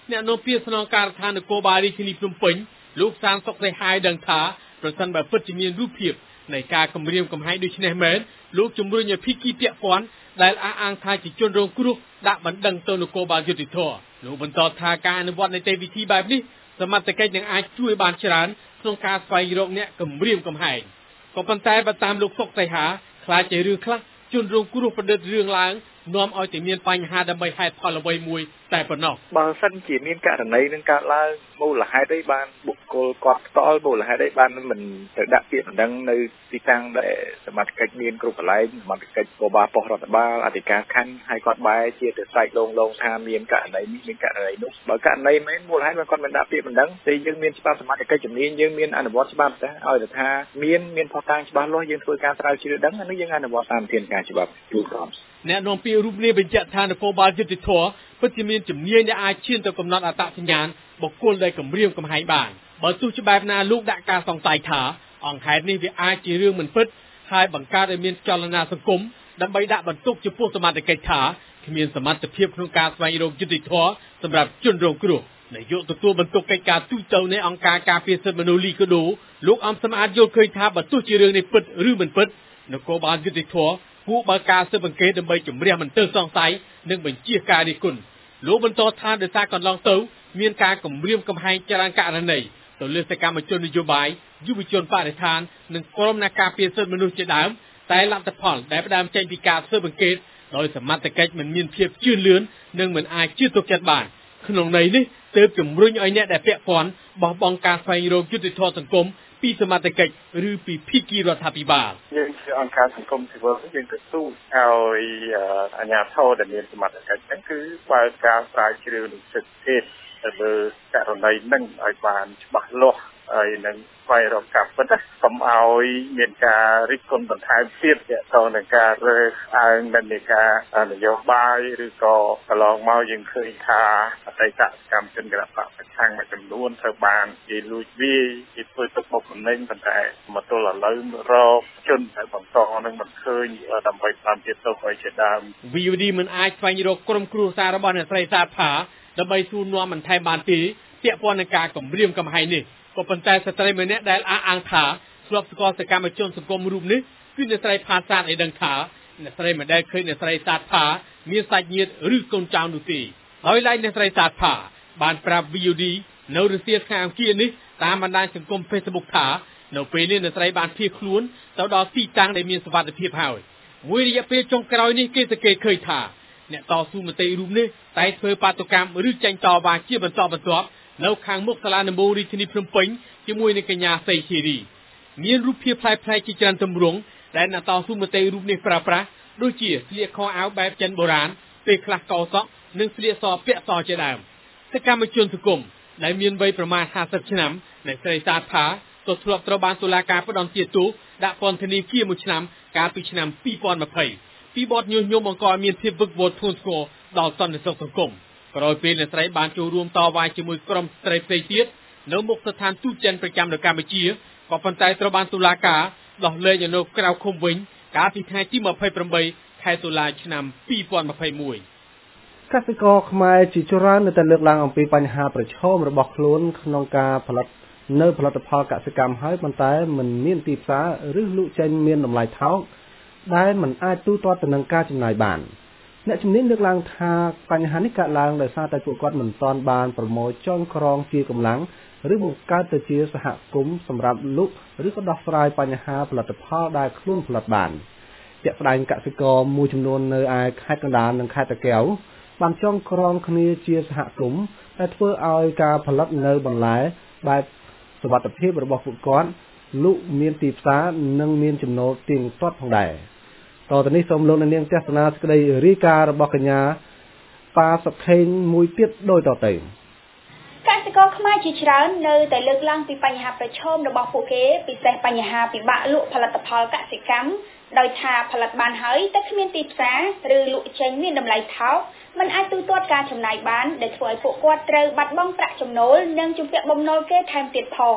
អ្នកនាំពាក្យស្នងការដ្ឋាននគរបាលរាជធានីភ្នំពេញលោកសានសុកសីហាយដឹងថាប្រសិនបើពិតជាមានរូបភាពនៃការគំរាមកំហែងដូចនេះមែនលោកជំរុញឲ្យភាគីពាក់ព័ន្ធដែលអះអាងថាជាជនរងគ្រោះដាក់បណ្ដឹងទៅនគរបាលយុតិធធម៌លោកបន្តថាការអនុវត្តនីតិវិធីបែបនេះសមត្ថកិច្ចនឹងអាចជួយបានច្រើនក្នុងការស្វែងរកអ្នកគំរាមកំហែងក៏ប៉ុន្តែបើតាមលោកសុកសីហាខ្លាចជារឿងខ្លះជនរងគ្រោះប្រឌិតរឿងឡើងនាំឲ្យតែមានបញ្ហាដើម្បីហេតុផលអ្វីមួយតែប៉ុណ្ណោះបើសិនជាមានករណីនឹងកើតឡើងមូលហេតុអីបានបុគ្គលគាត់ផ្ទាល់មូលហេតុអីបានមិនទៅដាក់ពាក្យបណ្ដឹងនៅទីតាំងដែលសមត្ថកិច្ចមានគ្រប់កន្លែងសមត្ថកិច្ចក៏បានប៉ុស្តិ៍រដ្ឋបាលអធិការខណ្ឌហើយគាត់បែរជាទៅស្រែកលងលងថាមានករណីនេះមានករណីនោះបើករណីមែនមូលហេតុគាត់មិនដាក់ពាក្យបណ្ដឹងទេយើងមានច្បាប់សមត្ថកិច្ចជំនាញយើងមានអនុវត្តច្បាប់តែឲ្យទៅថាមានមានផុសតាងច្បាស់លាស់យើងធ្វើការស្រាវជ្រាវដឹងអានេះយើងអនុវត្តតាមវិធានការច្បាប់ទូទៅអ្នកនាំពាក្យរូបនេះបញ្ជាក់ថានគរបាលយុតិធធម៌ពិតជាមានជំនាញដែលអាចឈានទៅកំណត់អត្តសញ្ញាណបុគ្គលដែលគំរាមកំហែងបានបើទោះជាបែបណាលោកដាក់ការសង្ស័យថាអង្គហេតុនេះវាអាចជារឿងមិនពិតហើយបង្កើតឲ្យមានចលនាសង្គមដើម្បីដាក់បន្ទុកចំពោះសមត្ថកិច្ចថាគ្មានសមត្ថភាពក្នុងការស្វែងរកយុត្តិធម៌សម្រាប់ជនរងគ្រោះនាយកទទួលបន្ទុកកិច្ចការទូតនៃអង្គការការពារសិទ្ធិមនុស្សលីកាដូលោកអំសំអាតយល់ឃើញថាបើទោះជារឿងនេះពិតឬមិនពិតនគរបាលយុត្តិធម៌គួរបើកការស៊ើបអង្កេតដើម្បីជំរះមន្ទិលសង្ស័យនិងបញ្ជាការរិះគន់លោកបន្តថាដោយសារកន្លងទៅមានការគំរាមកំហែងច្រើនករណីទៅលើសកម្មជននយោបាយយុវជនបរិស្ថាននិងក្រុមអ្នកការពារសិទ្ធិមនុស្សជាដើមតែលទ្ធផលដែលផ្ដើមចេញពីការស៊ើបអង្កេតដោយសមត្ថកិច្ចមិនមានភាពជឿនលឿននិងមិនអាចជឿទុកចិត្តបានក្នុងន័យនេះទើបជំរុញឲ្យអ្នកដែលពាក់ព័ន្ធបោះបង់ការស្វែងរកយុត្តិធម៌សង្គមពីសមត្ថកិច្ចឬពីភាគីរដ្ឋាភិបាលយើងជាអង្គការសង្គមស៊ីវិលយើងទៅទូឲ្យអាជ្ញាធរដែលមានសមត្ថកិច្ចហ្នឹងគឺបើកការស្រាវជ្រាវនិងសិទ្ធិទៅលើករណីហ្នឹងឲ្យបានច្បាស់លាស់ហើយនឹងស្វែងរកការពិតកុំឲ្យមានការរិះគន់បន្ថែមទៀតទាក់ទងនឹងការរើសអើងនៃការនយោបាយឬក៏កន្លងមកយើងឃើញថាអតីតកម្មជនគណបកប្រឆាំងមួយចំនួនត្រូវបានគេលួចវាយគេធ្វើទុកបុកម្នេញប៉ុន្តែមកទល់ឥឡូវរកជនដែលបន្តនឹងមិនឃើញដើម្បីតាមទៀតទៅឲ្យជាដើមវី អូ ឌី មិនអាចស្វែងរកក្រុមគ្រួសាររបស់អ្នកស្រីសាទផាដើម្បីសួរនាំបន្ថែមបានទេពាក់ព័ន្ធនឹងការគំរាមកំហែងនេះក៏ប៉ុន្តែស្ត្រីម្នាក់ដែលអះអាងថាធ្លាប់ស្គាល់សកម្មជនសង្គមរូបនេះគឺអ្នកស្រីផាសាទឲ្យដឹងថាអ្នកស្រីមិនដែលឃើញអ្នកស្រីសាទផាមានសាច់ញាតិឬកូនចៅនោះទេហើយឡែកអ្នកស្រីសាទផាបានប្រាប់ វី អូ ឌី នៅរសៀលថ្ងៃអង្គារនេះតាមបណ្ដាញសង្គម Facebook ថានៅពេលនេះអ្នកស្រីបានភៀសខ្លួនទៅដល់ទីតាំងដែលមានសុវត្ថិភាពហើយមួយរយៈពេលចុងក្រោយនេះគេសង្កេតឃើញថាអ្នកតស៊ូមតិរូបនេះតែធ្វើបាតុកម្មឬចេញតវ៉ាជាបន្តបន្ទាប់នៅខាងមុខសាលាដំបូងរាជធានីភ្នំពេញជាមួយនឹងកញ្ញាសីធីរីមានរូបភាពប្លែកៗជាច្រើនទម្រង់ដែលអ្នកតស៊ូមតិរូបនេះប្រើប្រាស់ដូចជាស្លៀកខោអាវបែបចិនបុរាណពេលខ្លះកោសក់និងស្លៀកសពាក់សជាដើមសកម្មជនសង្គមដែលមានវ័យប្រមាណห้าสิบឆ្នាំអ្នកស្រីសាទផាក៏ធ្លាប់ត្រូវបានតុលាការផ្តន្ទាទោសដាក់ពន្ធនាគារមួយឆ្នាំកាលពីឆ្នាំពីរពាន់ยี่สิบពីបទញុះញង់បង្កឲ្យមានភាពវឹកវរធ្ងន់ធ្ងរដល់សន្តិសុខសង្គមក្រោយពេលអ្នកស្រីបានចូលរួមតវ៉ាជាមួយក្រុមស្ត្រីផ្សេងទៀតនៅមុខស្ថានទូតចិនប្រចាំនៅកម្ពុជាក៏ប៉ុន្តែត្រូវបានតុលាការដោះលែងឲ្យនៅក្រៅឃុំវិញកាលពីថ្ងៃទីยี่สิบแปดខែតុលាឆ្នាំពីរពាន់ยี่สิบเอ็ดកសិករខ្មែរជាច្រើននៅតែលើកឡើងអំពីបញ្ហាប្រឈមរបស់ខ្លួនក្នុងការផលិតនៅផលិតផលកសិកម្មហើយប៉ុន្តែមិនមានទីផ្សារឬលក់ចេញមានតម្លៃថោកដែលមិនអាចទូទាត់ទៅនឹងការចំណាយបានអ្នកជំនាញលើកឡើងថាបញ្ហានេះកើតឡើងដោយសារតែពួកគាត់មិនទាន់បានប្រមូលចងក្រងជាកម្លាំងឬបង្កើតទៅជាសហគមន៍សម្រាប់លក់ឬក៏ដោះស្រាយបញ្ហាផលិតផលដែលខ្លួនផលិតបានជាក់ស្ដែងកសិករមួយចំនួននៅឯខេត្តកណ្ដាលនិងខេត្តតាកែវបានចងក្រងគ្នាជាសហគមន៍ដែលធ្វើឲ្យការផលិតនៅបន្លែបែបសុវត្ថិភាពរបស់ពួកគាត់លក់មានទីផ្សារនិងមានចំណូលទៀងទាត់ផងដែរតទៅនេះសូមលោកអ្នកនាងទស្សនាសេចក្តីរាយការណ៍របស់កញ្ញាប៉ាសុខេងមួយទៀតដូចតទៅកសិករខ្មែរជាច្រើននៅតែលើកឡើងពីបញ្ហាប្រឈមរបស់ពួកគេពិសេសបញ្ហាពិបាកលក់ផលិតផលកសិកម្មដោយថាផលិតបានហើយតែគ្មានទីផ្សារឬលក់ចេញមានតម្លៃថោកមិនអាចទូទាត់ការចំណាយបានដែលធ្វើឲ្យពួកគាត់ត្រូវបាត់បង់ប្រាក់ចំណូលនិងជំពាក់បំណុលគេថែមទៀតផង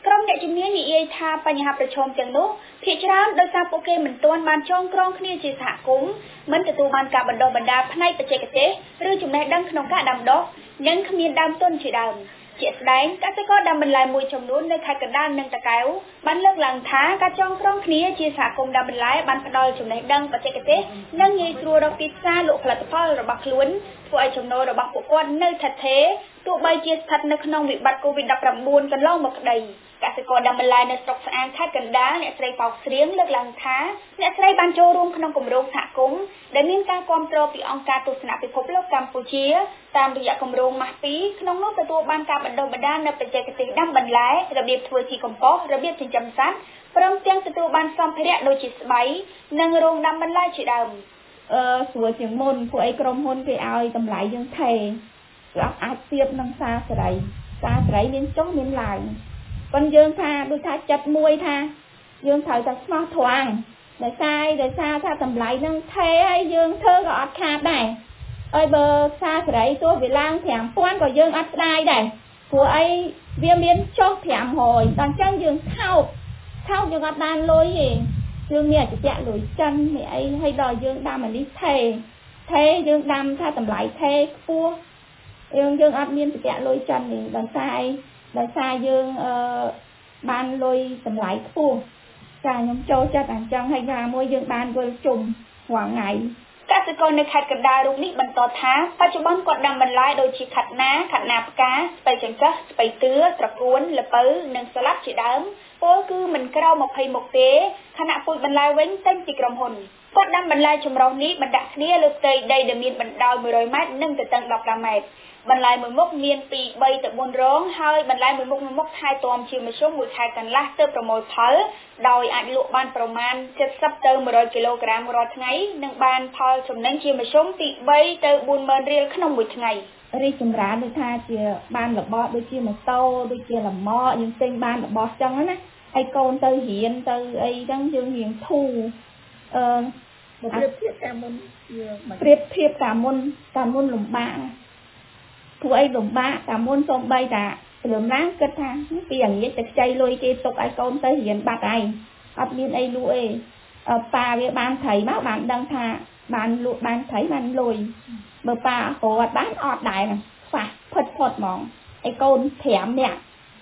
ក្រុមអ្នកជំនាញនិយាយថាបញ្ហាប្រឈមទាំងនោះភាគច្រើនដោយសារពួកគេមិនទាន់បានចងក្រងគ្នាជាសហគមន៍មិនទទួលបានការបណ្ដុះបណ្ដាលផ្នែកបច្ចេកទេសឬចំណេះដឹងក្នុងការដាំដុះនិងគ្មានដើមទុនជាដើមជាក់ស្ដែងកសិករដាំបន្លែមួយចំនួននៅខេត្តកណ្ដាលនិងតាកែវបានលើកឡើងថាការចងក្រងគ្នាជាសហគមន៍ដាំបន្លែបានផ្ដល់ចំណេះដឹងបច្ចេកទេសនិងងាយស្រួលរកទីផ្សារលក់ផលិតផលរបស់ខ្លួនធ្វើឲ្យចំណូលរបស់ពួកគាត់នៅថិតថេរទោះបីជាស្ថិតនៅក្នុងវិបត្តិ COVID ដប់ប្រាំបួន កន្លងមកក្តីកសិករដាំបន្លែនៅស្រុកស្អាងខេត្តកណ្ដាលអ្នកស្រីប៉ោកស្រៀងលើកឡើងថាអ្នកស្រីបានចូលរួមក្នុងគម្រោងសហគមន៍ដែលមានការគាំទ្រពីអង្គការទស្សនពិភពលោកកម្ពុជាតាមរយៈគម្រោងម៉ាស់ពីរក្នុងនោះទទួលបានការបណ្ដុះបណ្ដាលនៅបច្ចេកទេសដាំបន្លែរបៀបធ្វើជីកំប៉ុស្តរបៀបចិញ្ចឹមសត្វព្រមទាំងទទួលបានសម្ភារៈដូចជាស្បៃនិងរោងដាំបន្លែជាដើមអឺស្រួលជាងមុនពួកអីក្រុមហ៊ុនគេឲ្យតម្លៃយើងថេរគឺអាចទៀបនឹងសាសេរីសាសេរីមានចុះមានឡើងប៉ុន្តែយើងថាដូចថាចិត្តមួយថាយើងត្រូវតែស្មោះត្រង់ដោយសារដោយសារថាតម្លៃនឹងថេរហើយយើងធ្វើក៏អត់ខាតដែរហើយបើសាសេរីទោះវាឡើង ប្រាំពាន់ ក៏យើងអត់ស្ដាយដែរព្រោះអីវាមានចុះ ប្រាំរយ ដល់អញ្ចឹងយើងថោកថោកយើងអត់បានលុយទេយើងមានអតិថិលុយចិនមានអីហើយដល់យើងដាំអានេះថេរថេរយើងដាំថាតម្លៃថេរខ្ពស់យើងយើងអត់មានអតិថិលុយចិនទេដោយសារអីដោយសារយើងអឺបានលុយតម្លៃខ្ពស់ចាខ្ញុំចូលចិត្តអញ្ចឹងហើយណាមួយយើងបានយល់ជុំរាល់ថ្ងៃកសិករនៅខេត្តកណ្ដាលរូបនេះបន្តថាបច្ចុប្បន្នគាត់ដាំបន្លែដូចជាខាត់ណាខាត់ណាផ្កាស្ពៃចង្កឹះស្ពៃទឿត្រកួនល្ពៅនិងស្លាប់ជាដើមពោលគឺមិនក្រៅម្ភៃមុខទេខណៈពូជបន្លែវិញតែងពីក្រុមហ៊ុនគាត់ដាំបន្លែចម្រុះនេះបណ្ដាក់គ្នាលើផ្ទៃដីដែលមានបណ្ដោយមួយរយម៉ែត្រនិងទទឹងដប់ប្រាំម៉ែត្របន្លែមួយមុខមានពីបីទៅបួនរងហើយបន្លែមួយមុខមួយមុខថែទាំជាមធ្យមមួយខែកន្លះទៅប្រមូលផលដោយអាចលក់បានប្រមាណเจ็ดสิบទៅមួយរយគីឡូក្រាមរាល់ថ្ងៃនិងបានផលចំណេញជាមធ្យមពីបីទៅបួនម៉ឺនរៀលក្នុងមួយថ្ងៃរីកចម្រើនដូចថាជាបានរបស់ដូចជាម៉ូតូដូចជាលម៉យើងទិញបានរបស់ចឹងណាហើយកូនទៅរៀនទៅអីចឹងយើងរៀងធូរអឺប្រៀបធៀបតាមមុនប្រៀបធៀបតាមមុនតាមមុនលំបាកព្រោះអីលំបាកតាមមុនសូម្បីតាព្រមណាគិតថាពីអាងាយទៅខ្ចីលុយគេទុកឲ្យកូនទៅរៀនបាត់ហើយអត់មានអីលក់អីប៉ាវាបានត្រីមកបានដឹងថាបានលក់បានត្រីបានលុយបើប៉ាអត់បានអត់ដែរខ្វះផិតផុតហ្មងឲ្យកូនប្រាំនាក់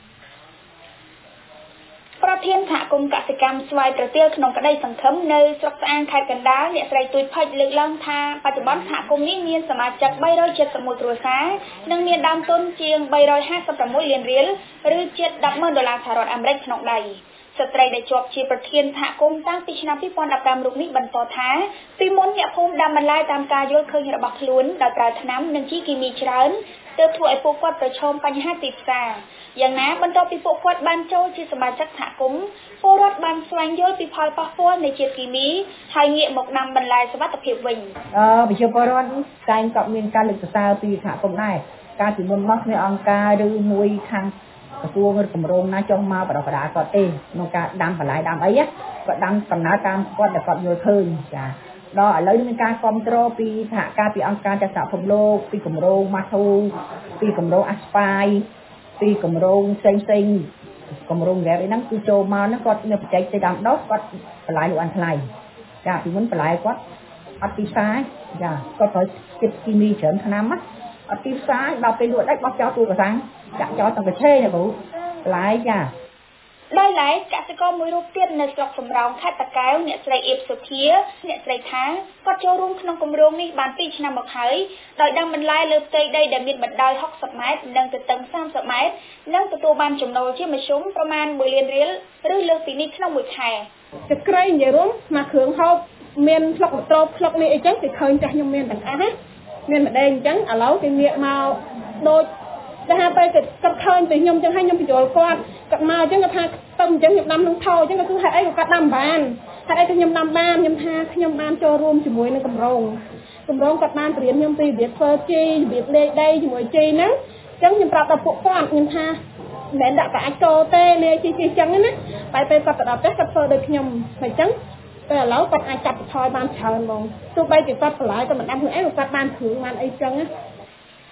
ប្រធានសហគមន៍កសិកម្មស្វាយប្រទាលក្នុងក្តីសង្ឃឹមនៅស្រុកស្អាងខេត្តកណ្ដាលអ្នកស្រីទួយផិចលើកឡើងថាបច្ចុប្បន្នសហគមន៍នេះមានសមាជិកបីរយเจ็ดสิบเอ็ดគ្រួសារនិងមានដើមទុនជាងបីរយห้าสิบหกលានរៀលឬជិត ដប់ម៉ឺន ដុល្លារសហរដ្ឋអាមេរិកក្នុងដៃស្ត្រីដែលជាប់ជាប្រធានសហគមន៍តាំងពីឆ្នាំពីរពាន់ដប់ប្រាំរូបនេះបន្តថាពីមុនអ្នកភូមិដាំបន្លែតាមការយល់ឃើញរបស់ខ្លួនដោយប្រើថ្នាំនិងជីគីមីច្រើនទើបធ្វើឲ្យពួកគាត់ប្រឈមបញ្ហាទីផ្សារយ៉ាងណាបន្ទាប់ពីពួកគាត់បានចូលជាសមាជិកសហគមន៍ពលរដ្ឋបានស្វែងយល់ពីផលប៉ះពាល់នៃជាតិគីមីហើយងាកមកដាំបន្លែសុវត្ថិភាពវិញអឺប្រជាពលរដ្ឋតែងក៏មានការលើកសរសើរពីសហគមន៍ដែរការពីមុនមកមានអង្គការឬមួយខាងក្រសួងឬគម្រោងណាចុះមកបដិបដាគាត់ទេក្នុងការដាំបន្លែដាំអីគាត់ដាំកំណើតតាមគាត់ដែលគាត់យល់ឃើញចាដល់ឥឡូវមានការគ្រប់គ្រងពីសហការពីអង្គការចក្រភពលោកពីគម្រោងម៉ាធូពីគម្រោងអាស្ប៉ាយពីគម្រោងផ្សេងផ្សេងគម្រោងរ៉ែបអីហ្នឹងគឺចូលមកហ្នឹងគាត់មានបច្ចេកទេសដាំដុះគាត់បន្លែលក់អានថ្លៃចាពីមុនបន្លែគាត់អត់ទីផ្សារចាគាត់ត្រូវចិត្តគីមីច្រើនថ្នាំអត់ទីផ្សារដល់ពេលលក់ដាច់បោះចោលទូកសាំងចាក់ចោលទាំងកញ្ឆេណាបងបន្លែចាដោយឡែកកសិករមួយរូបទៀតនៅស្រុកសំរោងខេត្តតាកែវអ្នកស្រីអៀបសុធាអ្នកស្រីថាគាត់ចូលរួមក្នុងគម្រោងនេះបានពីរឆ្នាំមកហើយដោយដាំបន្លែលើផ្ទៃដីដែលមានបណ្ដោយหกสิบម៉ែត្រនិងទទឹងសាមសិបម៉ែត្រនិងទទួលបានចំណូលជាមធ្យមប្រមាណមួយលានរៀលឬលើសពីនេះក្នុងមួយខែចក្រៃនិយាយរួមមកគ្រឿងហូបមានផ្លុកត្រោបផ្លុកនេះអីចឹងគេឃើញតែខ្ញុំមានទាំងអស់ណាមានម្ដេចអញ្ចឹងឥឡូវគេងាកមកដូចតែហើយពេលគាត់ឃើញពីខ្ញុំចឹងហើយខ្ញុំបញ្យល់គាត់គាត់មកចឹងគាត់ថាទៅអញ្ចឹងខ្ញុំដាំនឹងថោចឹងគាត់គឺហេតុអីក៏គាត់ដាំបានហេតុអីក៏ខ្ញុំដាំបានខ្ញុំថាខ្ញុំបានចូលរួមជាមួយនឹងគម្រោងគម្រោងគាត់បានបរៀនខ្ញុំពីរបៀបធ្វើជីរបៀបលេខដីជាមួយជីហ្នឹងចឹងខ្ញុំប្រាប់ដល់ពួកគាត់ខ្ញុំថាមិនមែនដាក់តែអាចចូលទេលេជីជីចឹងណាតែពេលគាត់ទៅដល់ផ្ទះគាត់ធ្វើដូចខ្ញុំហើយចឹងតែឥឡូវគាត់អាចចាប់បន្ថយបានច្រើនហ្មងទោះបីជាគាត់បន្លែក៏មិនដាំខ្លួនឯងគាត់បានគ្រឿងបានអីចឹងណា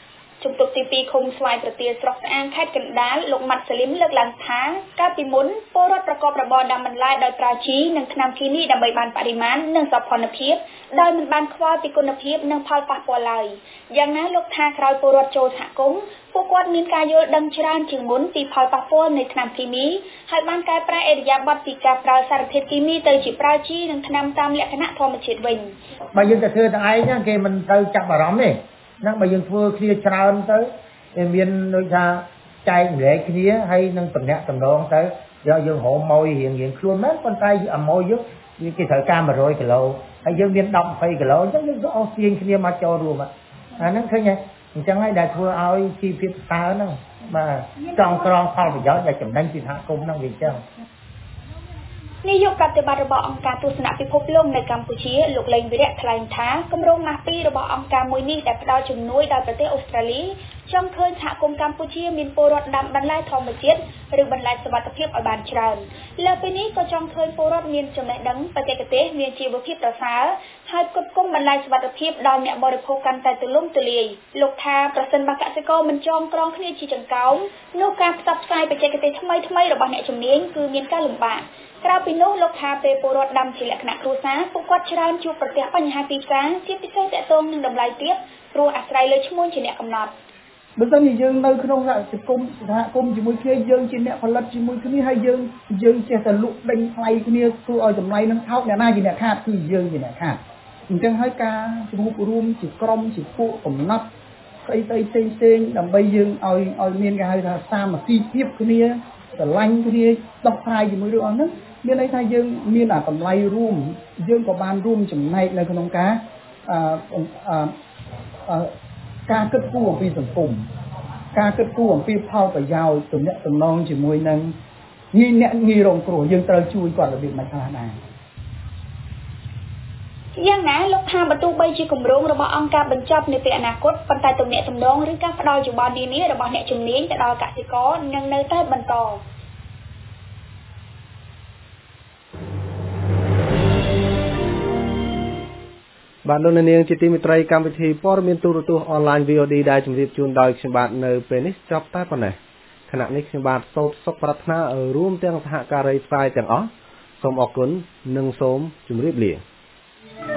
ជំទប់ទីពីរឃុំស្វាយប្រទាលស្រុកស្អាងខេត្តកណ្ដាលលោកម៉ាត់សាលីមលើកឡើងថាកាលពីមុនពលរដ្ឋប្រកបរបរដាំបន្លែដោយប្រើជីនិងថ្នាំគីមីដើម្បីបានបរិមាណនិងសោភ័ណភាពដោយមិនបានខ្វល់ពីគុណភាពនិងផលប៉ះពាល់ឡើយយ៉ាងណាលោកថាក្រោយពលរដ្ឋចូលសហគមន៍ពួកគាត់មានការយល់ដឹងច្រើនជាងមុនពីផលប៉ះពាល់នៃថ្នាំគីមីហើយបានកែប្រែឥរិយាបថពីការប្រើសារធាតុគីមីទៅជាប្រើជីនិងថ្នាំតាមលក្ខណៈធម្មជាតិវិញបើយើងទៅធ្វើតែឯងហ្នឹងគេមិនទៅចាប់អារម្មណ៍ទេហ្នឹងបើយើងធ្វើគ្នាច្រើនទៅវាមានដូចថាចែកម្លែកគ្នាហើយនឹងតំណាក់តំណងទៅយកយើងហៅម៉ួយរៀងរៀងខ្លួនមែនប៉ុន្តែអាម៉ួយយើងគេត្រូវការone hundredគីឡូហើយយើងមានten twentyគីឡូអញ្ចឹងយើងក៏អស់ទាញគ្នាមកចូលរួមអាហ្នឹងឃើញទេអញ្ចឹងហើយដែលធ្វើឲ្យជីវភាពស្ទើរហ្នឹងបាទចង់ក្រងផលប្រយោជន៍ដែលចំណេញពីសហគមន៍ហ្នឹងវាអញ្ចឹងនាយកប្រតិបត្តិរបស់អង្គការទស្សនពិភពលោកនៅកម្ពុជាលោកលេងវិរៈថ្លែងថាគម្រោងម៉ាស់ពីរបស់អង្គការមួយនេះដែលផ្ដល់ជំនួយដល់ប្រទេសអូស្ត្រាលីចង់ឃើញសហគមន៍កម្ពុជាមានពលរដ្ឋដាំបន្លែធម្មជាតិឬបន្លែសុវត្ថិភាពឲ្យបានច្រើនលើពីនេះក៏ចង់ឃើញពលរដ្ឋមានចំណេះដឹងបច្ចេកទេសមានជីវភាពប្រសើរហើយផ្គត់ផ្គង់បន្លែសុវត្ថិភាពដល់អ្នកបរិភោគកាន់តែទូលំទូលាយលោកថាប្រសិនបើកសិករមិនចងក្រងគ្នាជាចង្កោមនោះការផ្សព្វផ្សាយបច្ចេកទេសថ្មីៗរបស់អ្នកជំនាញគឺមានការលំបាកក្រៅពីនោះលោកថាពេលពលរដ្ឋដាំជាលក្ខណៈគ្រួសារពួកគាត់ច្រើនជួបប្រទះបញ្ហាទីផ្សារជាពិសេសទាក់ទងនឹងតម្លៃទាបព្រោះអាស្រ័យលើឈ្មោះជាអ្នកកំណត់បើសិនជាយើងនៅក្នុងសហគមន៍សហគមន៍ជាមួយគ្នាយើងជាអ្នកផលិតជាមួយគ្នាហើយយើងយើងចេះតែលក់ដេញថ្លៃគ្នាធ្វើឲ្យតម្លៃនឹងថោកអ្នកណាជាអ្នកខាតគឺយើងជាអ្នកខាតអញ្ចឹងហើយការជំនួបរួមជាក្រុមជាពួកកំណត់ស្អីស្អីផ្សេងផ្សេងដើម្បីយើងឲ្យឲ្យមានគេហៅថាសាមគ្គីភាពគ្នាស្រឡាញ់គ្នាដោះស្រាយជាមួយរឿងអស់ហ្នឹងមានន័យថាយើងមានអាតម្លៃរួមយើងក៏បានរួមចំណែកនៅក្នុងការអឺអឺការគិតគូរអំពីសង្គមការគិតគូរអំពីផលប្រយោជន៍ទំនាក់ទំនងជាមួយនឹងងាយអ្នកងាយរងគ្រោះយើងត្រូវជួយគាត់របៀបមិនខ្លះដែរយ៉ាងណាលោកថាបើទោះបីជាគម្រោងរបស់អង្គការបញ្ចប់នៅពេលអនាគតប៉ុន្តែទំនាក់ទំនងឬការផ្ដល់យោបល់នានារបស់អ្នកជំនាញទៅដល់កសិករនឹងនៅតែបន្តបាទលោកនាងជាទីមេត្រីកម្មវិធីព័ត៌មានទូរទស្សន៍អនឡាញ V O D ដែលជម្រាបជូនដោយខ្ញុំបាទនៅពេលនេះចប់តែប៉ុណ្ណេះខណៈនេះខ្ញុំបាទសូមសុខប្រាថ្នាឲ្យរួមទាំងសហការីផ្សាយទាំងអស់សូមអរគុណនិងសូមជម្រាបលា